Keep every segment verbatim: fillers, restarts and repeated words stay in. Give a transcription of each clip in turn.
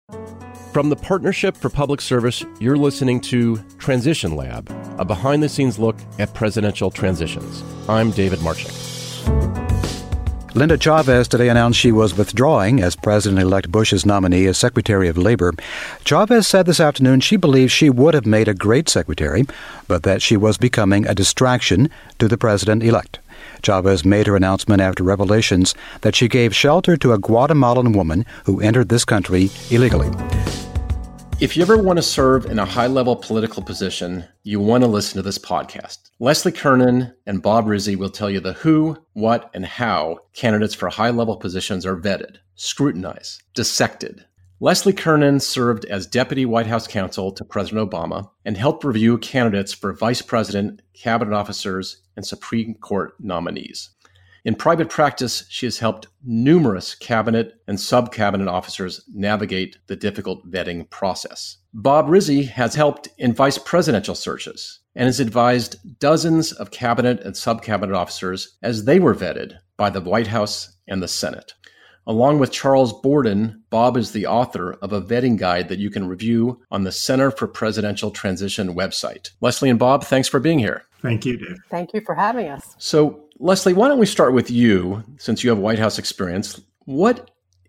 From the Partnership for Public Service, you're listening to Transition Lab, a behind-the-scenes look at presidential transitions. I'm David Marchik. Linda Chavez today announced she was withdrawing as President-elect Bush's nominee as Secretary of Labor. Chavez said this afternoon she believes she would have made a great secretary, but that she was becoming a distraction to the President-elect. Chavez made her announcement after revelations that she gave shelter to a Guatemalan woman who entered this country illegally. If you ever want to serve in a high-level political position, you want to listen to this podcast. Leslie Kernan and Bob Rizzi will tell you the who, what, and how candidates for high-level positions are vetted, scrutinized, dissected. Leslie Kernan served as Deputy White House Counsel to President Obama and helped review candidates for Vice President, cabinet officers, and Supreme Court nominees. In private practice, she has helped numerous cabinet and sub-cabinet officers navigate the difficult vetting process. Bob Rizzi has helped in vice presidential searches and has advised dozens of cabinet and sub-cabinet officers as they were vetted by the White House and the Senate. Along with Charles Borden, Bob is the author of a vetting guide that you can review on the Center for Presidential Transition website. Leslie and Bob, thanks for being here. Thank you, Dave. Thank you for having us. So, Leslie, why don't we start with you, since you have White House experience. What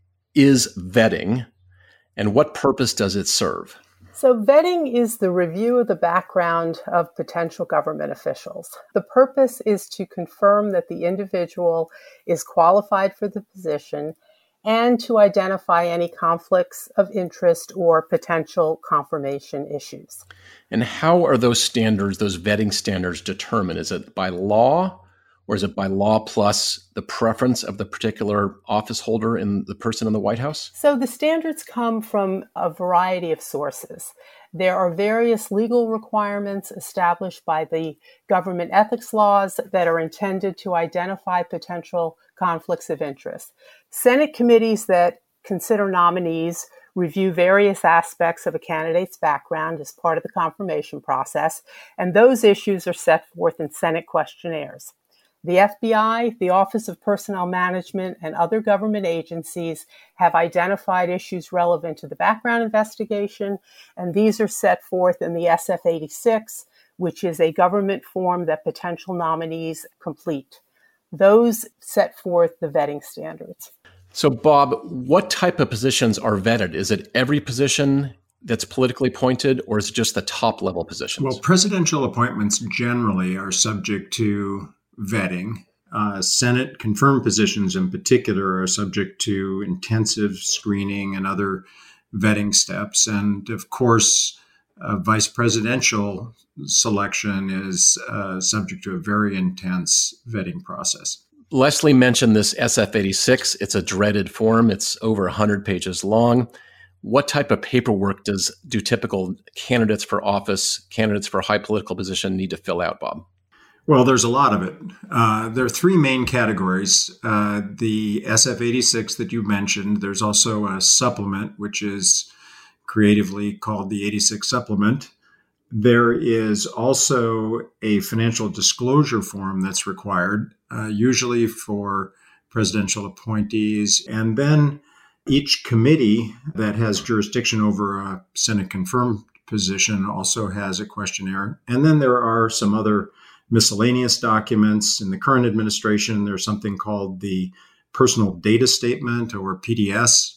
is vetting, and what purpose does it serve? So vetting is the review of the background of potential government officials. The purpose is to confirm that the individual is qualified for the position and to identify any conflicts of interest or potential confirmation issues. And how are those standards, those vetting standards determined? Is it by law? Or is it by law plus the preference of the particular office holder and the person in the White House? So the standards come from a variety of sources. There are various legal requirements established by the government ethics laws that are intended to identify potential conflicts of interest. Senate committees that consider nominees review various aspects of a candidate's background as part of the confirmation process, and those issues are set forth in Senate questionnaires. The F B I, the Office of Personnel Management, and other government agencies have identified issues relevant to the background investigation, and these are set forth in the S F eighty-six, which is a government form that potential nominees complete. Those set forth the vetting standards. So, Bob, what type of positions are vetted? Is it every position that's politically appointed, or is it just the top-level positions? Well, presidential appointments generally are subject to vetting. Uh, Senate confirmed positions in particular are subject to intensive screening and other vetting steps. And of course, uh, vice presidential selection is uh, subject to a very intense vetting process. Leslie mentioned this S F eighty-six. It's a dreaded form. It's over one hundred pages long. What type of paperwork does do typical candidates for office, candidates for high political position need to fill out, Bob? Well, there's a lot of it. Uh, there are three main categories. Uh, the S F eighty-six that you mentioned, there's also a supplement, which is creatively called the eighty-six supplement. There is also a financial disclosure form that's required, uh, usually for presidential appointees. And then each committee that has jurisdiction over a Senate confirmed position also has a questionnaire. And then there are some other miscellaneous documents. In the current administration, there's something called the Personal Data Statement, or P D S.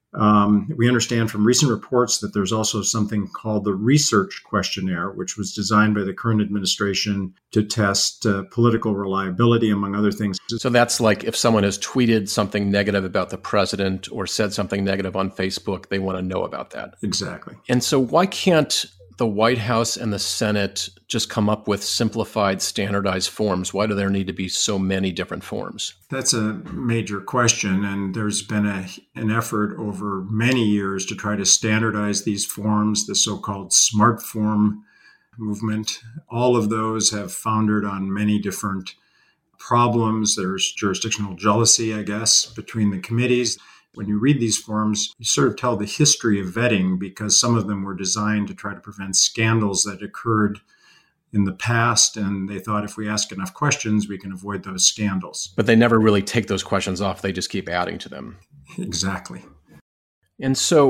Um, we understand from recent reports that there's also something called the Research Questionnaire, which was designed by the current administration to test uh, political reliability, among other things. So that's like if someone has tweeted something negative about the president or said something negative on Facebook, they want to know about that. Exactly. And so why can't the White House and the Senate just come up with simplified, standardized forms? Why do there need to be so many different forms? That's a major question, and there's been a, an effort over many years to try to standardize these forms, the so-called SMART form movement. All of those have foundered on many different problems. There's jurisdictional jealousy, I guess, between the committees. When you read these forms, you sort of tell the history of vetting, because some of them were designed to try to prevent scandals that occurred in the past, and they thought if we ask enough questions, we can avoid those scandals. But they never really take those questions off. They just keep adding to them. Exactly. And so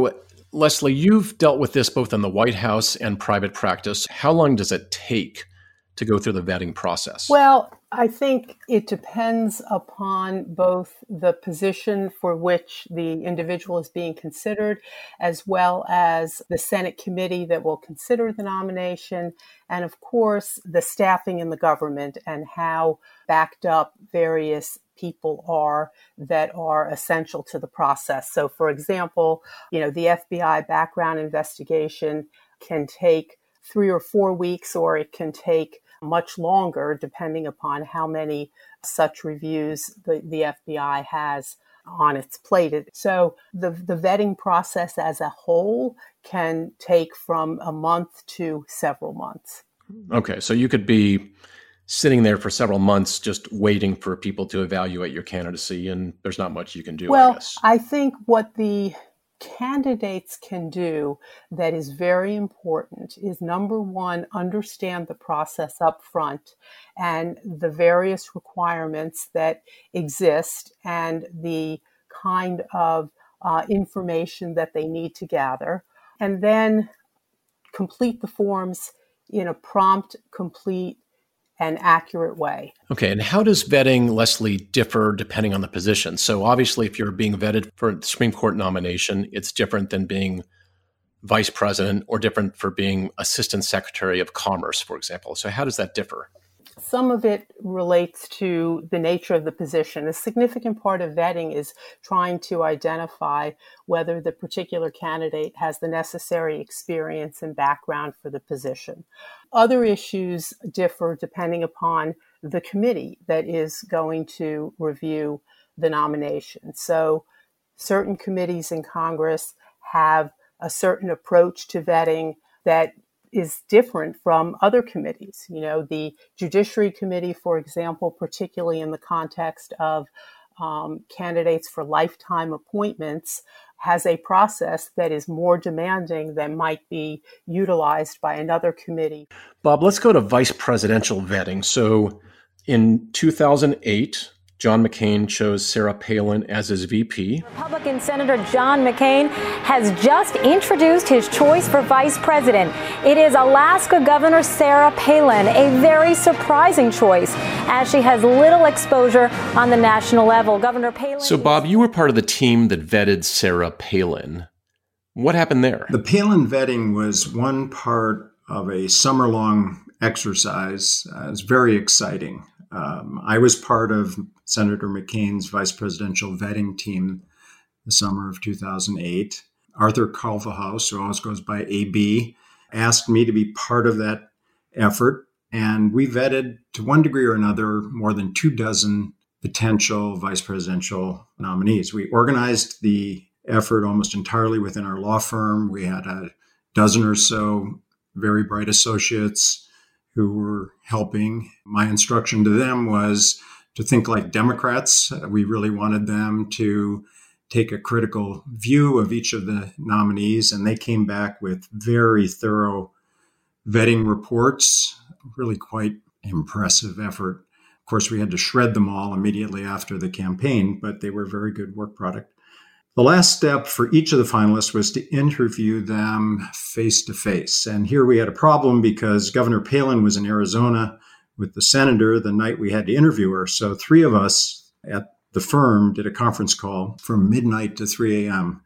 Leslie, you've dealt with this both in the White House and private practice. How long does it take to go through the vetting process? Well, I think it depends upon both the position for which the individual is being considered, as well as the Senate committee that will consider the nomination, and of course, the staffing in the government and how backed up various people are that are essential to the process. So, for example, you know, the F B I background investigation can take three or four weeks, or it can take much longer, depending upon how many such reviews the, the F B I has on its plate. So the, the vetting process as a whole can take from a month to several months. Okay, so you could be sitting there for several months just waiting for people to evaluate your candidacy, and there's not much you can do, well, I guess. I think what the candidates can do that is very important is, number one, understand the process up front and the various requirements that exist and the kind of uh, information that they need to gather, and then complete the forms in a prompt, complete, and accurate way. Okay, and how does vetting, Leslie, differ depending on the position? So obviously, if you're being vetted for a Supreme Court nomination, it's different than being vice president, or different for being Assistant Secretary of Commerce, for example. So how does that differ? Some of it relates to the nature of the position. A significant part of vetting is trying to identify whether the particular candidate has the necessary experience and background for the position. Other issues differ depending upon the committee that is going to review the nomination. So certain committees in Congress have a certain approach to vetting that is different from other committees. You know, the Judiciary Committee, for example, particularly in the context of um, candidates for lifetime appointments, has a process that is more demanding than might be utilized by another committee. Bob, let's go to vice presidential vetting. So in two thousand eight, John McCain chose Sarah Palin as his V P. Republican Senator John McCain has just introduced his choice for vice president. It is Alaska Governor Sarah Palin, a very surprising choice, as she has little exposure on the national level. Governor Palin. So, Bob, you were part of the team that vetted Sarah Palin. What happened there? The Palin vetting was one part of a summer-long exercise. Uh, it's very exciting. Um, I was part of Senator McCain's vice presidential vetting team the summer of two thousand eight. Arthur Culverhouse, who always goes by A B, asked me to be part of that effort. And we vetted, to one degree or another, more than two dozen potential vice presidential nominees. We organized the effort almost entirely within our law firm. We had a dozen or so very bright associates who were helping. My instruction to them was to think like Democrats. We really wanted them to take a critical view of each of the nominees, and they came back with very thorough vetting reports, really quite impressive effort. Of course, we had to shred them all immediately after the campaign, but they were a very good work product. The last step for each of the finalists was to interview them face to face. And here we had a problem because Governor Palin was in Arizona with the senator the night we had to interview her. So three of us at the firm did a conference call from midnight to three a.m.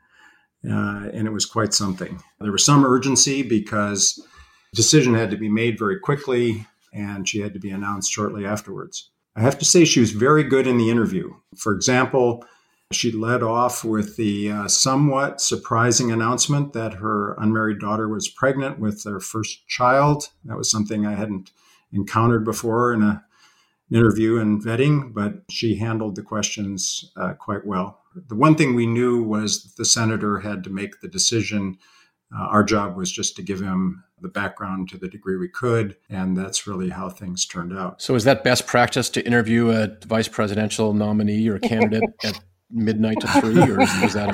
Uh, and it was quite something. There was some urgency because the decision had to be made very quickly, and she had to be announced shortly afterwards. I have to say she was very good in the interview. For example, she led off with the uh, somewhat surprising announcement that her unmarried daughter was pregnant with their first child. That was something I hadn't encountered before in a, an interview and vetting, but she handled the questions uh, quite well. The one thing we knew was that the senator had to make the decision. Uh, our job was just to give him the background to the degree we could, and that's really how things turned out. So is that best practice to interview a vice presidential nominee or candidate at midnight to three, or was that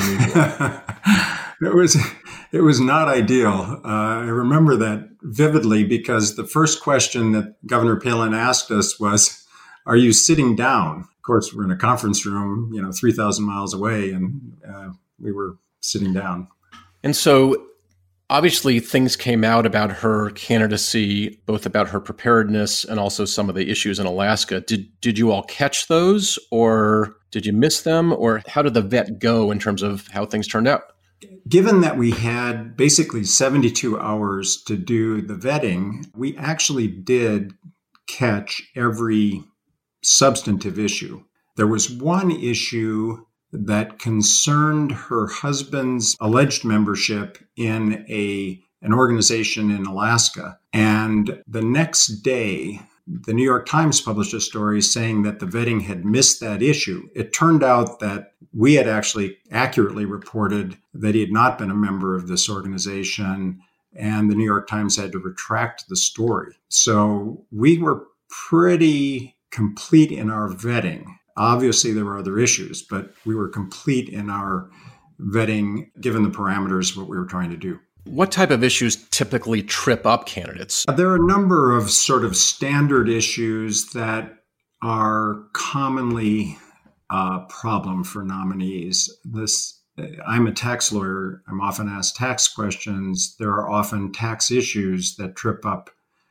unusual? It was, it was not ideal. Uh, I remember that vividly because the first question that Governor Palin asked us was, "Are you sitting down?" Of course, we're in a conference room, you know, three thousand miles away, and uh, we were sitting down. And so obviously things came out about her candidacy, both about her preparedness and also some of the issues in Alaska. Did did you all catch those, or did you miss them, or how did the vet go in terms of how things turned out? Given that we had basically seventy-two hours to do the vetting, we actually did catch every substantive issue. There was one issue that concerned her husband's alleged membership in a an organization in Alaska. And the next day, the New York Times published a story saying that the vetting had missed that issue. It turned out that we had actually accurately reported that he had not been a member of this organization, and the New York Times had to retract the story. So we were pretty complete in our vetting. Obviously, there were other issues, but we were complete in our vetting, given the parameters of what we were trying to do. What type of issues typically trip up candidates? There are a number of sort of standard issues that are commonly a problem for nominees. This, I'm a tax lawyer. I'm often asked tax questions. There are often tax issues that trip up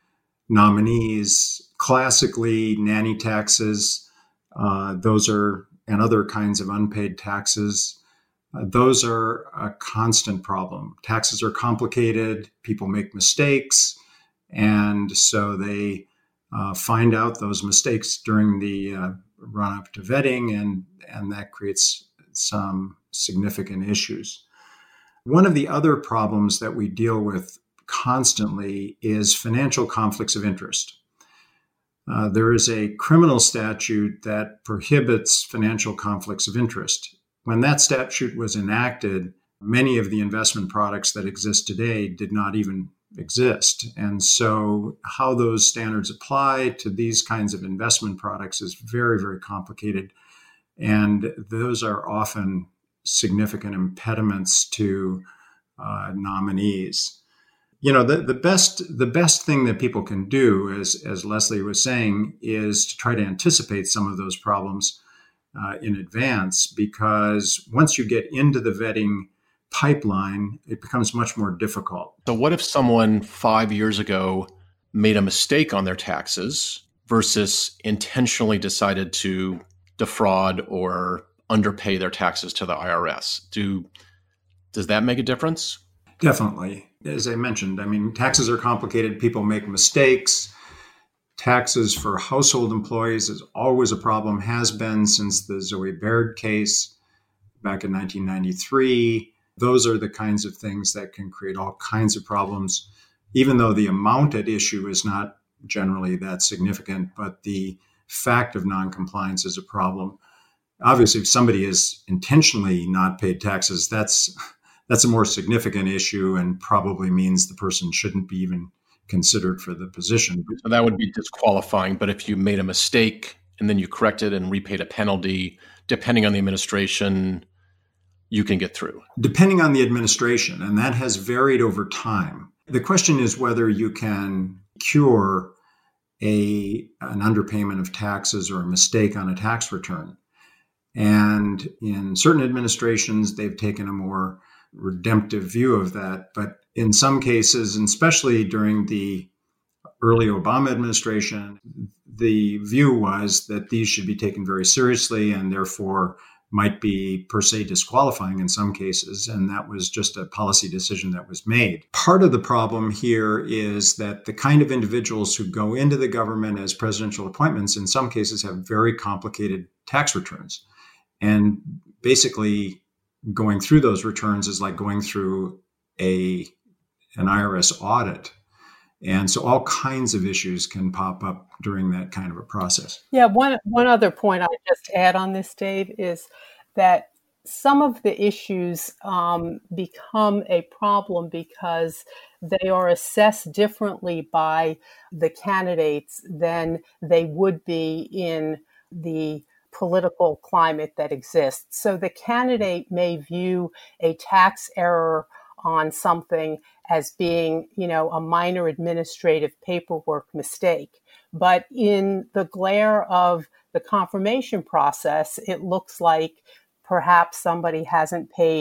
nominees. Classically, nanny taxes. Uh, those are, and other kinds of unpaid taxes. Uh, those are a constant problem. Taxes are complicated. People make mistakes. And so they uh, find out those mistakes during the uh, run up to vetting, and, and that creates some significant issues. One of the other problems that we deal with constantly is financial conflicts of interest. Uh, there is a criminal statute that prohibits financial conflicts of interest. When that statute was enacted, many of the investment products that exist today did not even exist. And so how those standards apply to these kinds of investment products is very, very complicated. And those are often significant impediments to uh, nominees. You know, the, the best the best thing that people can do, as, as Leslie was saying, is to try to anticipate some of those problems uh, in advance, because once you get into the vetting pipeline, it becomes much more difficult. So what if someone five years ago made a mistake on their taxes versus intentionally decided to defraud or underpay their taxes to the I R S? Do does that make a difference? Definitely. As I mentioned, I mean, taxes are complicated. People make mistakes. Taxes for household employees is always a problem, has been since the Zoe Baird case back in nineteen ninety-three. Those are the kinds of things that can create all kinds of problems, even though the amount at issue is not generally that significant, but the fact of noncompliance is a problem. Obviously, if somebody has intentionally not paid taxes, that's that's a more significant issue and probably means the person shouldn't be even considered for the position. So that would be disqualifying. But if you made a mistake and then you corrected and repaid a penalty, depending on the administration, you can get through. Depending on the administration, and that has varied over time. The question is whether you can cure a an underpayment of taxes or a mistake on a tax return. And in certain administrations, they've taken a more redemptive view of that. But in some cases, and especially during the early Obama administration, the view was that these should be taken very seriously and therefore might be per se disqualifying in some cases. And that was just a policy decision that was made. Part of the problem here is that the kind of individuals who go into the government as presidential appointments in some cases have very complicated tax returns. And basically going through those returns is like going through a an I R S audit. And so all kinds of issues can pop up during that kind of a process. Yeah, one one other point I'll just add on this, Dave, is that some of the issues um, become a problem because they are assessed differently by the candidates than they would be in the political climate that exists. So the candidate may view a tax error on something as being, you know, a minor administrative paperwork mistake. But in the glare of the confirmation process, it looks like perhaps somebody hasn't paid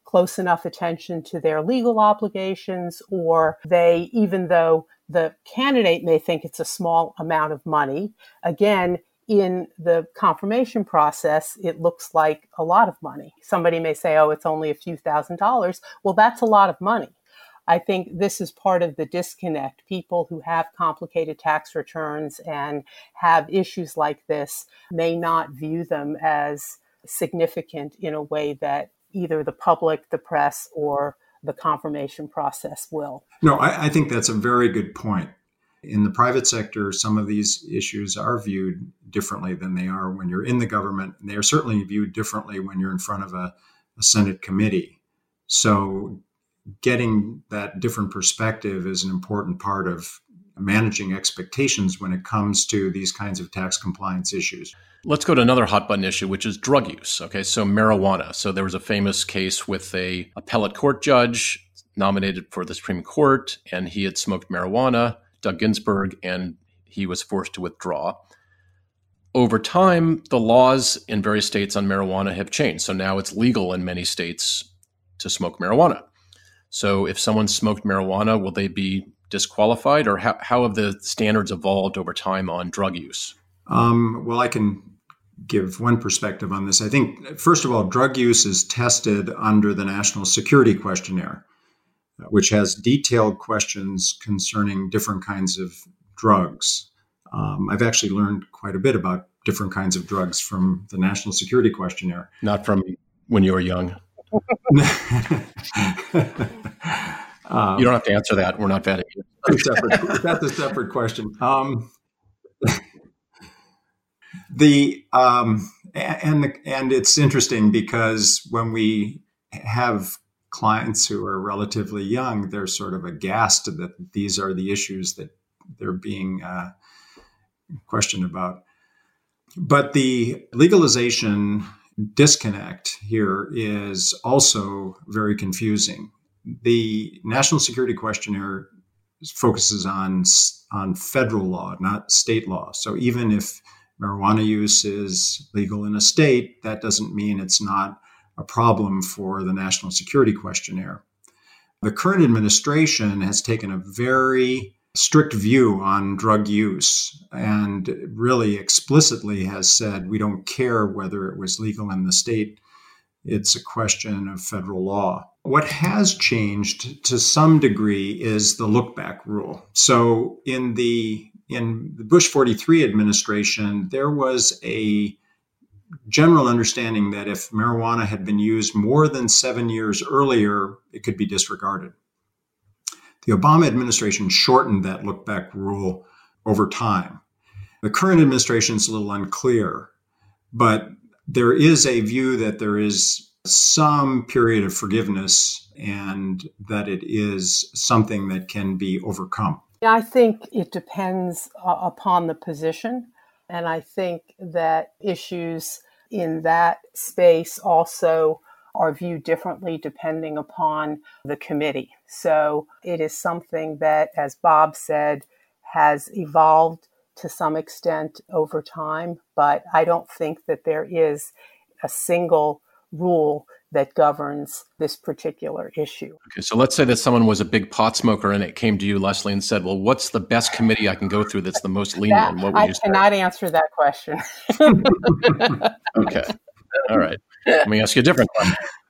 close enough attention to their legal obligations, or they, even though the candidate may think it's a small amount of money, again, in the confirmation process, it looks like a lot of money. Somebody may say, oh, it's only a few thousand dollars. Well, that's a lot of money. I think this is part of the disconnect. People who have complicated tax returns and have issues like this may not view them as significant in a way that either the public, the press, or the confirmation process will. No, I, I think that's a very good point. In the private sector, some of these issues are viewed differently than they are when you're in the government. And they are certainly viewed differently when you're in front of a, a Senate committee. So getting that different perspective is an important part of managing expectations when it comes to these kinds of tax compliance issues. Let's go to another hot button issue, which is drug use. Okay, so marijuana. So there was a famous case with a appellate court judge nominated for the Supreme Court, and he had smoked marijuana, Doug Ginsburg, and he was forced to withdraw. Over time, the laws in various states on marijuana have changed. So now it's legal in many states to smoke marijuana. So if someone smoked marijuana, will they be disqualified, or how, how have the standards evolved over time on drug use? Um, well, I can give one perspective on this. I think, first of all, drug use is tested under the National Security Questionnaire, which has detailed questions concerning different kinds of drugs. Um, I've actually learned quite a bit about different kinds of drugs from the National Security Questionnaire. Not from when you were young. um, you don't have to answer that. We're not vetting you. That's a separate, that's a separate question. Um, the um, and the, and it's interesting because when we have clients who are relatively young, they're sort of aghast that these are the issues that they're being uh, questioned about. But the legalization disconnect here is also very confusing. The National Security Questionnaire focuses on, on federal law, not state law. So even if marijuana use is legal in a state, that doesn't mean it's not a problem for the National Security Questionnaire. The current administration has taken a very strict view on drug use and really explicitly has said we don't care whether it was legal in the state. It's a question of federal law. What has changed to some degree is the look-back rule. So in the in the Bush forty-three administration, there was a general understanding that if marijuana had been used more than seven years earlier, it could be disregarded. The Obama administration shortened that look-back rule over time. The current administration is a little unclear, but there is a view that there is some period of forgiveness and that it is something that can be overcome. I think it depends uh, upon the position. And I think that issues in that space also are viewed differently depending upon the committee. So it is something that, as Bob said, has evolved to some extent over time, but I don't think that there is a single rule that governs this particular issue. Okay, so let's say that someone was a big pot smoker and it came to you, Leslie, and said, well, what's the best committee I can go through that's the most lenient? That, what would I you say? cannot answer that question. Okay. All right. Let me ask you a different one.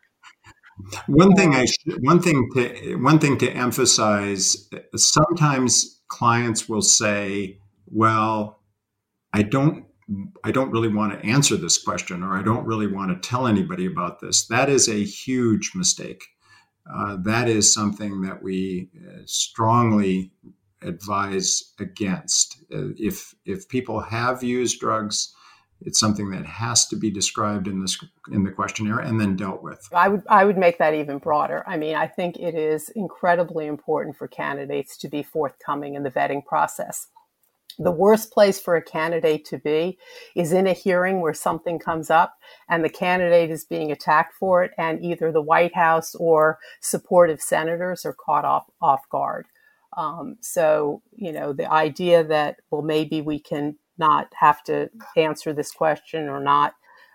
One thing I sh- one thing to one thing to emphasize, sometimes clients will say, well, I don't I don't really want to answer this question, or I don't really want to tell anybody about this. That is a huge mistake. Uh, that is something that we uh, strongly advise against. Uh, if if people have used drugs, it's something that has to be described in this in the questionnaire and then dealt with. I would I would make that even broader. I mean, I think it is incredibly important for candidates to be forthcoming in the vetting process. The worst place for a candidate to be is in a hearing where something comes up and the candidate is being attacked for it, and either the White House or supportive senators are caught off, off guard. Um, so, you know, the idea that, well, maybe we can not have to answer this question or not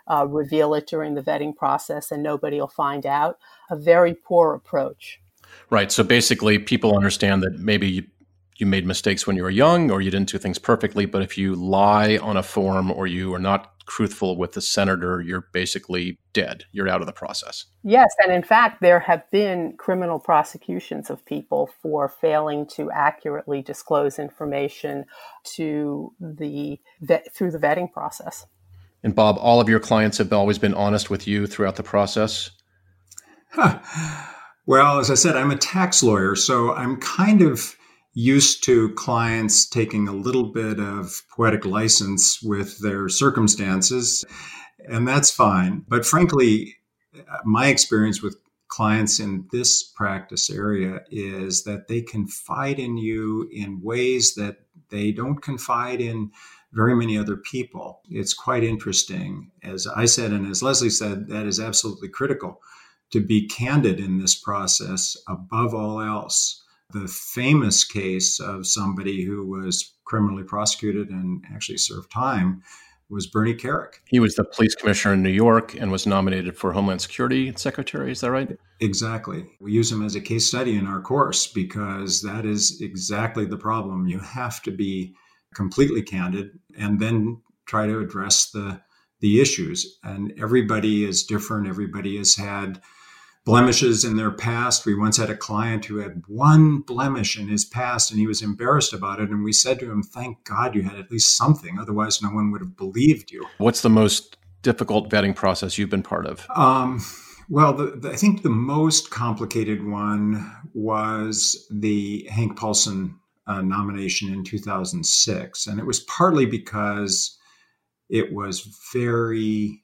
uh, reveal it during the vetting process and nobody will find out. A very poor approach. Right. So basically, people understand that maybe you, you made mistakes when you were young or you didn't do things perfectly. But if you lie on a form or you are not truthful with the senator, you're basically dead. You're out of the process. Yes. And in fact, there have been criminal prosecutions of people for failing to accurately disclose information to the vet, through the vetting process. And Bob, all of your clients have always been honest with you throughout the process? Huh. Well, as I said, I'm a tax lawyer, so I'm kind of used to clients taking a little bit of poetic license with their circumstances, and that's fine. But frankly, my experience with clients in this practice area is that they confide in you in ways that they don't confide in very many other people. It's quite interesting. As I said, and as Leslie said, that is absolutely critical to be candid in this process above all else. The famous case of somebody who was criminally prosecuted and actually served time was Bernie Kerik. He was the police commissioner in New York and was nominated for Homeland Security Secretary. Is that right? Exactly. We use him as a case study in our course because that is exactly the problem. You have to be completely candid and then try to address the, the issues. And everybody is different. Everybody has had blemishes in their past. We once had a client who had one blemish in his past and he was embarrassed about it. And we said to him, thank God you had at least something. Otherwise, no one would have believed you. What's the most difficult vetting process you've been part of? Um, well, the, the, I think the most complicated one was the Hank Paulson uh, nomination in two thousand six. And it was partly because it was very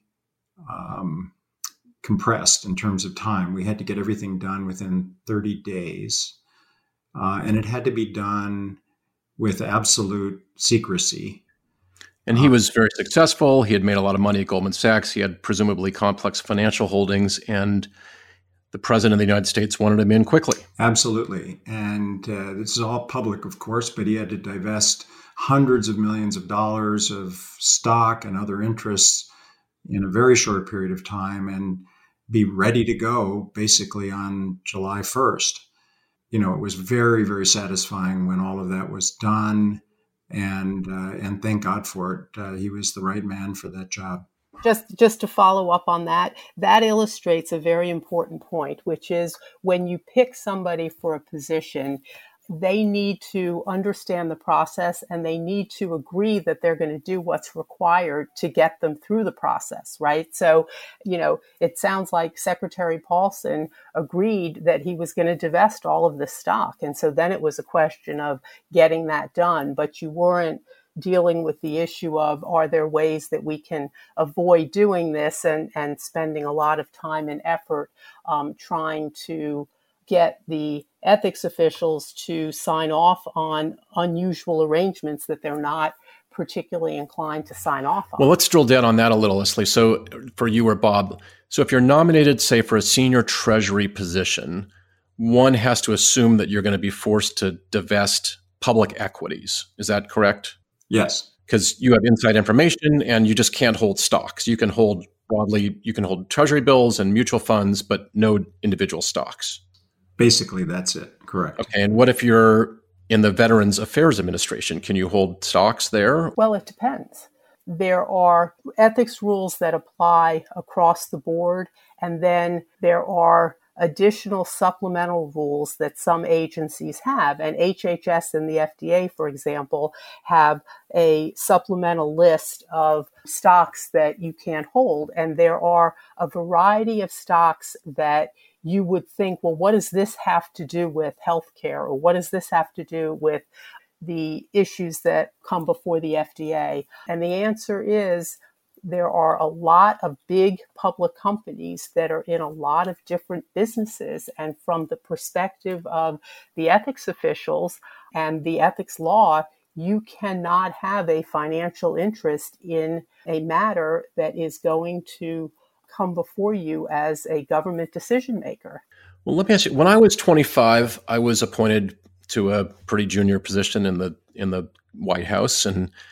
um, compressed in terms of time. We had to get everything done within thirty days. Uh, and it had to be done with absolute secrecy. And he was very successful. He had made a lot of money at Goldman Sachs. He had presumably complex financial holdings. And the president of the United States wanted him in quickly. Absolutely. And uh, this is all public, of course, but he had to divest hundreds of millions of dollars of stock and other interests in a very short period of time and be ready to go basically on July first. You know, it was very, very satisfying when all of that was done. And uh, and thank God for it. Uh, he was the right man for that job. Just just to follow up on that, that illustrates a very important point, which is when you pick somebody for a position, they need to understand the process and they need to agree that they're going to do what's required to get them through the process, right? So, you know, it sounds like Secretary Paulson agreed that he was going to divest all of this stock. And so then it was a question of getting that done, but you weren't dealing with the issue of, are there ways that we can avoid doing this and, and spending a lot of time and effort um, trying to get the ethics officials to sign off on unusual arrangements that they're not particularly inclined to sign off on. Well, let's drill down on that a little, Leslie. So for you or Bob, so if you're nominated, say, for a senior treasury position, one has to assume that you're going to be forced to divest public equities. Is that correct? Yes. Because you have inside information and you just can't hold stocks. You can hold broadly, you can hold treasury bills and mutual funds, but no individual stocks. Basically, that's it. Correct. Okay. And what if you're in the Veterans Affairs Administration? Can you hold stocks there? Well, it depends. There are ethics rules that apply across the board, and then there are additional supplemental rules that some agencies have. And H H S and the F D A, for example, have a supplemental list of stocks that you can't hold. And there are a variety of stocks that you would think, well, what does this have to do with healthcare? Or what does this have to do with the issues that come before the F D A? And the answer is there are a lot of big public companies that are in a lot of different businesses. And from the perspective of the ethics officials and the ethics law, you cannot have a financial interest in a matter that is going to come before you as a government decision maker. Well, let me ask you, when I was twenty-five, I was appointed to a pretty junior position in the in the White House, and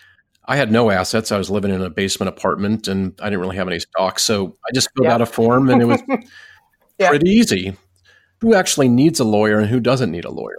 I had no assets. I was living in a basement apartment and I didn't really have any stock. So I just filled Yeah. out a form and it was Yeah. pretty easy. Who actually needs a lawyer and who doesn't need a lawyer?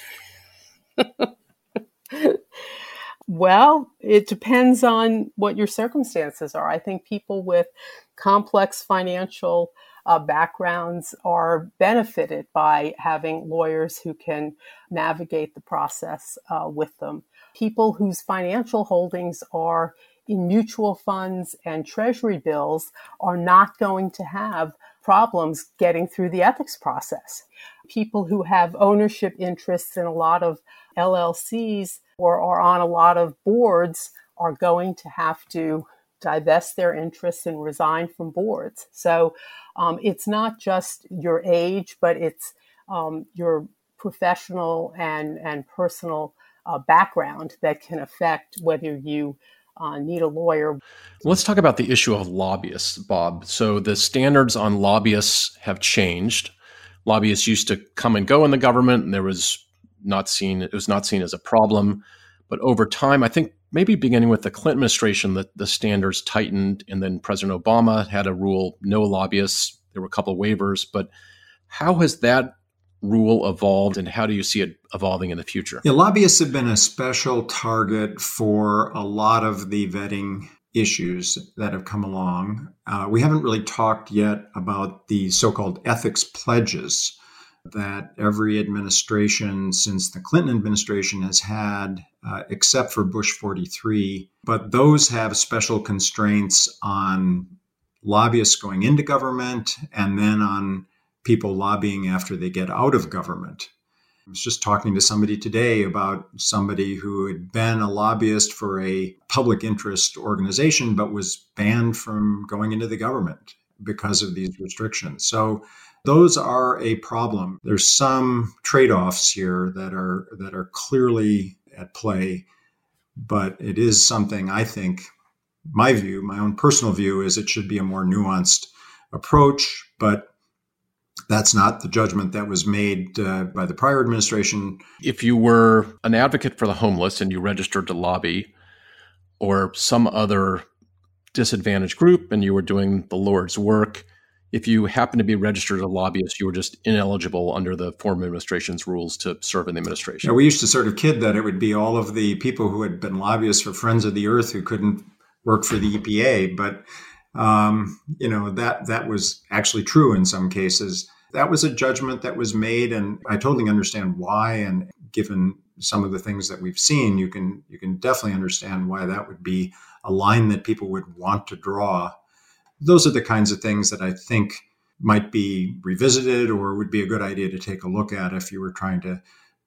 Well, it depends on what your circumstances are. I think people with complex financial uh, backgrounds are benefited by having lawyers who can navigate the process uh, with them. People whose financial holdings are in mutual funds and treasury bills are not going to have problems getting through the ethics process. People who have ownership interests in a lot of L L Cs or are on a lot of boards are going to have to divest their interests and resign from boards. So um, it's not just your age, but it's um, your professional and, and personal uh, background that can affect whether you uh, need a lawyer. Let's talk about the issue of lobbyists, Bob. So the standards on lobbyists have changed. Lobbyists used to come and go in the government, and there was not seen it was not seen as a problem. But over time, I think maybe beginning with the Clinton administration, the, the standards tightened, and then President Obama had a rule, no lobbyists. There were a couple of waivers, but how has that rule evolved, and how do you see it evolving in the future? Yeah, lobbyists have been a special target for a lot of the vetting issues that have come along. Uh, we haven't really talked yet about the so-called ethics pledges that every administration since the Clinton administration has had, uh, except for Bush forty-three. But those have special constraints on lobbyists going into government and then on people lobbying after they get out of government. I was just talking to somebody today about somebody who had been a lobbyist for a public interest organization, but was banned from going into the government because of these restrictions. So those are a problem. There's some trade-offs here that are that are clearly at play, but it is something I think, my view, my own personal view, is it should be a more nuanced approach, but that's not the judgment that was made uh, by the prior administration. If you were an advocate for the homeless and you registered to lobby, or some other disadvantaged group and you were doing the Lord's work, if you happen to be registered as a lobbyist, you were just ineligible under the former administration's rules to serve in the administration. Yeah, we used to sort of kid that it would be all of the people who had been lobbyists for Friends of the Earth who couldn't work for the E P A. But, um, you know, that that was actually true in some cases. That was a judgment that was made, and I totally understand why. And given some of the things that we've seen, you can you can definitely understand why that would be a line that people would want to draw. Those are the kinds of things that I think might be revisited or would be a good idea to take a look at if you were trying to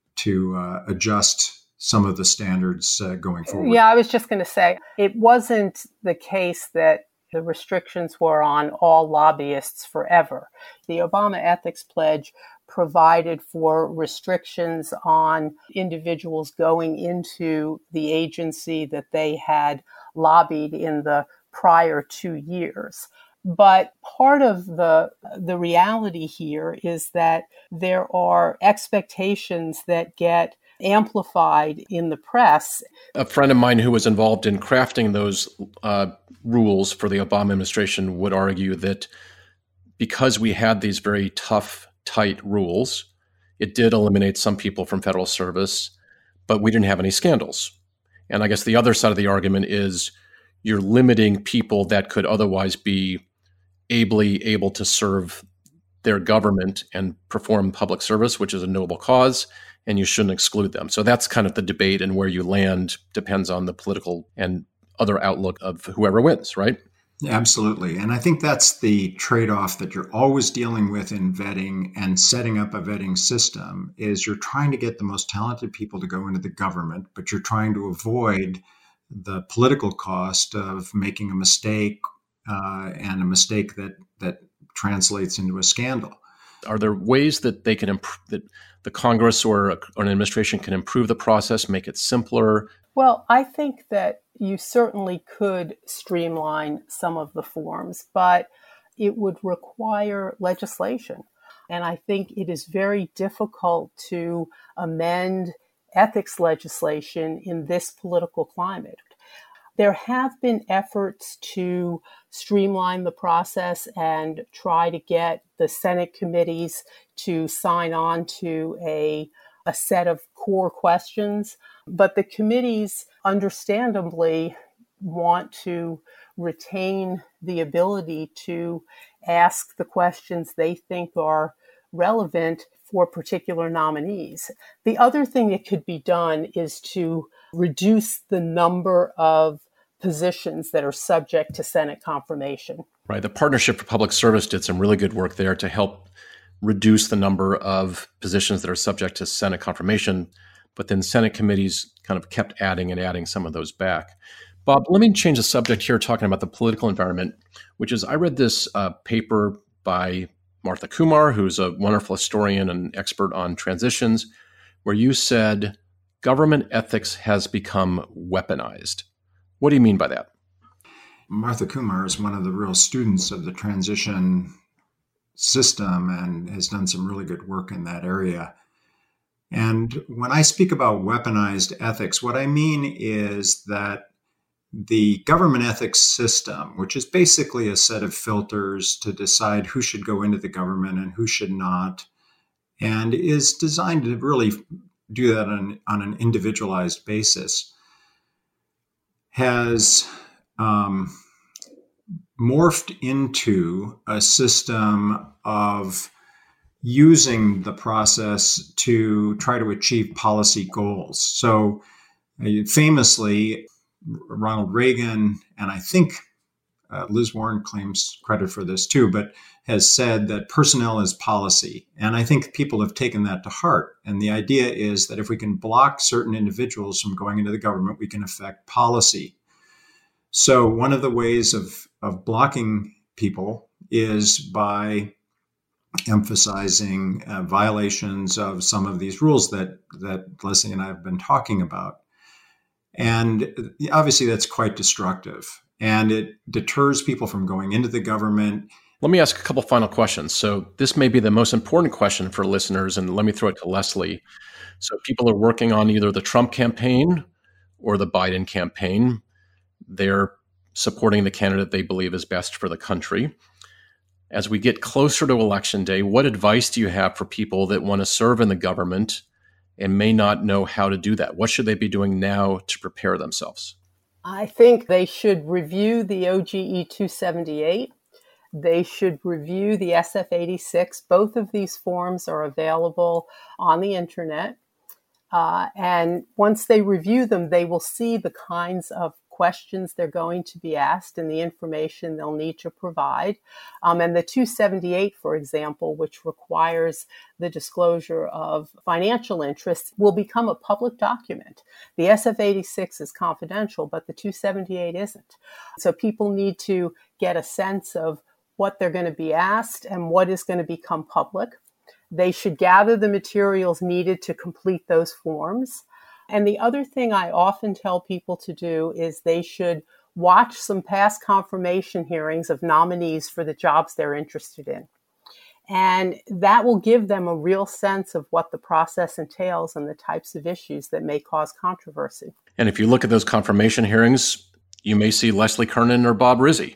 to uh, adjust some of the standards uh, going forward. Yeah, I was just going to say, it wasn't the case that the restrictions were on all lobbyists forever. The Obama Ethics Pledge provided for restrictions on individuals going into the agency that they had lobbied in the prior two years. But part of the the reality here is that there are expectations that get amplified in the press. A friend of mine who was involved in crafting those uh, rules for the Obama administration would argue that because we had these very tough, tight rules, it did eliminate some people from federal service, but we didn't have any scandals. And I guess the other side of the argument is you're limiting people that could otherwise be ably able to serve their government and perform public service, which is a noble cause, and you shouldn't exclude them. So that's kind of the debate, and where you land depends on the political and other outlook of whoever wins, right? Absolutely. And I think that's the trade-off that you're always dealing with in vetting and setting up a vetting system, is you're trying to get the most talented people to go into the government, but you're trying to avoid the political cost of making a mistake uh, and a mistake that that translates into a scandal. Are there ways that they can imp- that the Congress or, a, or an administration can improve the process, make it simpler? Well, I think that you certainly could streamline some of the forms, but it would require legislation. And I think it is very difficult to amend ethics legislation in this political climate. There have been efforts to streamline the process and try to get the Senate committees to sign on to a, a set of core questions. But the committees, understandably, want to retain the ability to ask the questions they think are relevant for particular nominees. The other thing that could be done is to reduce the number of positions that are subject to Senate confirmation. Right. The Partnership for Public Service did some really good work there to help reduce the number of positions that are subject to Senate confirmation, but then Senate committees kind of kept adding and adding some of those back. Bob, let me change the subject here, talking about the political environment, which is I read this uh, paper by Martha Kumar, who's a wonderful historian and expert on transitions, where you said government ethics has become weaponized. What do you mean by that? Martha Kumar is one of the real students of the transition system and has done some really good work in that area. And when I speak about weaponized ethics, what I mean is that the government ethics system, which is basically a set of filters to decide who should go into the government and who should not, and is designed to really do that on, on an individualized basis, has um, morphed into a system of using the process to try to achieve policy goals. So uh, famously, Ronald Reagan, and I think uh, Liz Warren claims credit for this too, but has said that personnel is policy. And I think people have taken that to heart. And the idea is that if we can block certain individuals from going into the government, we can affect policy. So one of the ways of, of blocking people is by emphasizing uh, violations of some of these rules that, that Leslie and I have been talking about. And obviously that's quite destructive, and it deters people from going into the government. Let me ask a couple final questions. So this may be the most important question for listeners, and let me throw it to Leslie. So people are working on either the Trump campaign or the Biden campaign. They're supporting the candidate they believe is best for the country. As we get closer to Election Day, what advice do you have for people that want to serve in the government and may not know how to do that? What should they be doing now to prepare themselves? I think they should review the O G E two seventy-eight. They should review the S F eighty-six. Both of these forms are available on the internet. Uh, and once they review them, they will see the kinds of questions they're going to be asked and the information they'll need to provide. Um, and the two seventy-eight, for example, which requires the disclosure of financial interests, will become a public document. The S F eighty-six is confidential, but the two seventy-eight isn't. So people need to get a sense of what they're going to be asked and what is going to become public. They should gather the materials needed to complete those forms. And the other thing I often tell people to do is they should watch some past confirmation hearings of nominees for the jobs they're interested in. And that will give them a real sense of what the process entails and the types of issues that may cause controversy. And if you look at those confirmation hearings, you may see Leslie Kernan or Bob Rizzi.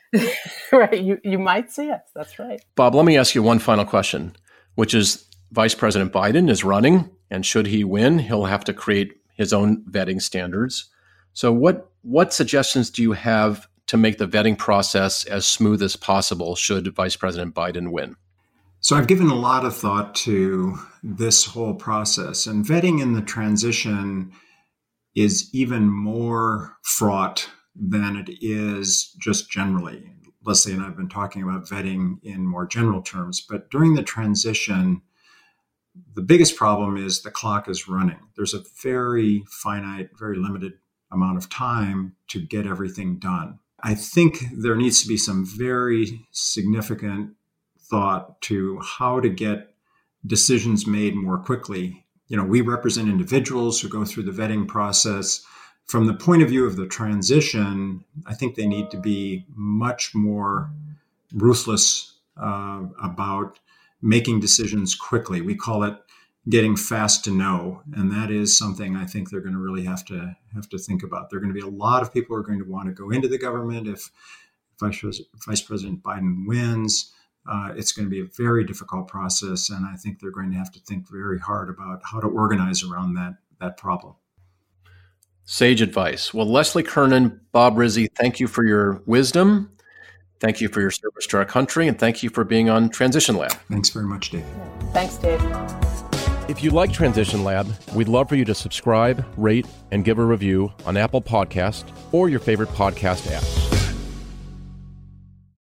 Right, you, you might see us. That's right. Bob, let me ask you one final question, which is Vice President Biden is running, and should he win, he'll have to create his own vetting standards. So what what suggestions do you have to make the vetting process as smooth as possible should Vice President Biden win? So I've given a lot of thought to this whole process, and vetting in the transition is even more fraught than it is just generally. Leslie and I have been talking about vetting in more general terms, but during the transition, the biggest problem is the clock is running. There's a very finite, very limited amount of time to get everything done. I think there needs to be some very significant thought to how to get decisions made more quickly. You know, we represent individuals who go through the vetting process. From the point of view of the transition, I think they need to be much more ruthless uh, about making decisions quickly. We call it getting fast to know, and that is something I think they're going to really have to have to think about. There are going to be a lot of people who are going to want to go into the government if Vice, Vice President Biden wins. Uh, it's going to be a very difficult process, and I think they're going to have to think very hard about how to organize around that that problem. Sage advice. Well, Leslie Kernan, Bob Rizzi, thank you for your wisdom. Thank you for your service to our country, and thank you for being on Transition Lab. Thanks very much, Dave. Thanks, Dave. If you like Transition Lab, we'd love for you to subscribe, rate, and give a review on Apple Podcast or your favorite podcast app.